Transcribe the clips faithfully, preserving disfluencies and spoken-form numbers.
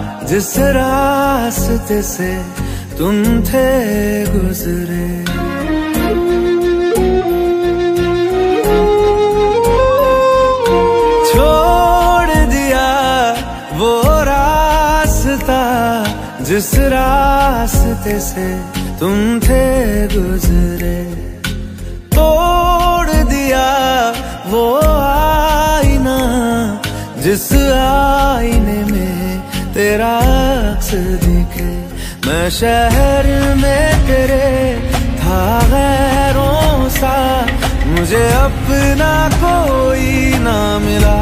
जिस रास्ते से तुम थे गुजरे। छोड़ दिया वो रास्ता जिस रास्ते से तुम थे गुजरे। तोड़ दिया वो आईना जिस आईने में तेरा अक्स दिखे। मैं शहर में तेरे था गैरों सा, मुझे अपना कोई ना मिला।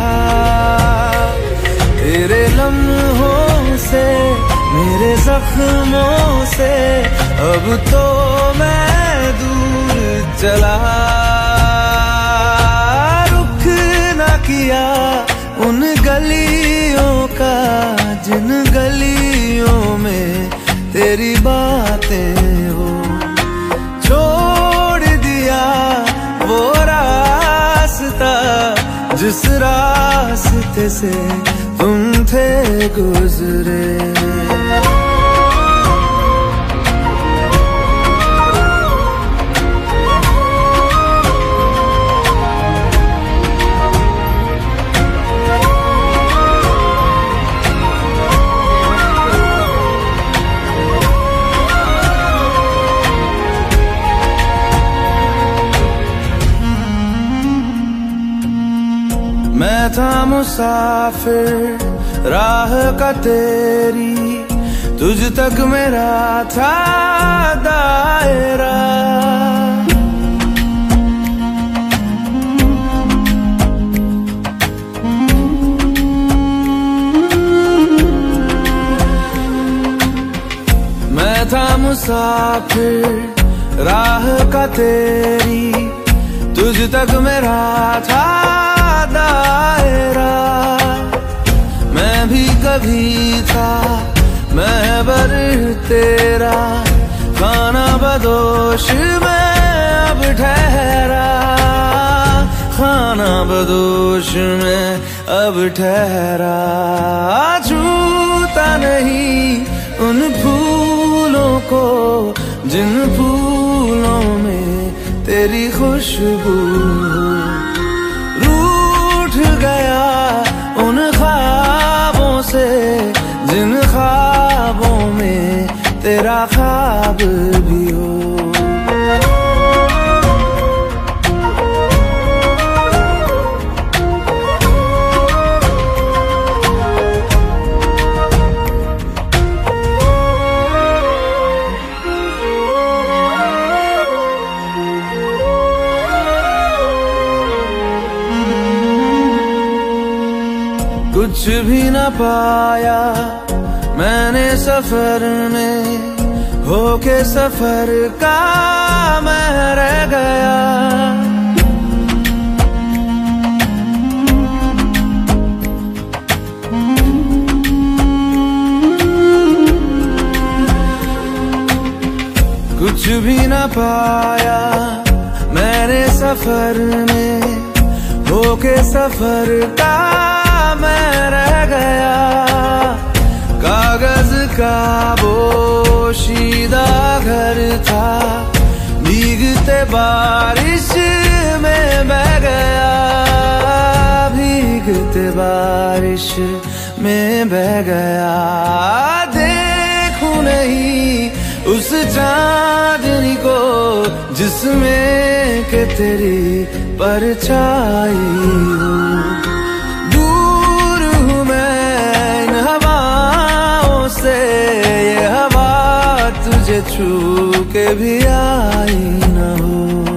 तेरे लम्हों से मेरे जख्मों से अब तो मैं दूर चला। रुख ना किया उन गलियों का जिन गलियों में तेरी बातें हो। छोड़ दिया वो रास्ता जिस रास्ते से तुम थे गुजरे। मैं था मुसाफिर राह का तेरी, तुझ तक मेरा था दायरा। मैं था मुसाफिर राह का तेरी, तुझ तक मेरा था दायरा। मैं भी कभी था महबर तेरा, खाना बदोश मैं अब ठहरा। खाना बदोश मैं अब ठहरा। छूता नहीं उन फूलों को जिन फूलों में तेरी खुशबू। गया उन ख्वाबों से जिन ख्वाबों में तेरा ख्वाब भी हो। कुछ भी न पाया मैंने सफर में, होके सफर का मैं रह गया। कुछ भी न पाया मैंने सफर में, होके सफर का मैं रह गया। कागज का पोशीदा घर था, भीगते बारिश में बह गया। भीगते बारिश में बह गया। देखूं नहीं उस चांदनी को जिसमें के तेरी परछाई हो। ये हवा तुझे छू के भी आई न हो।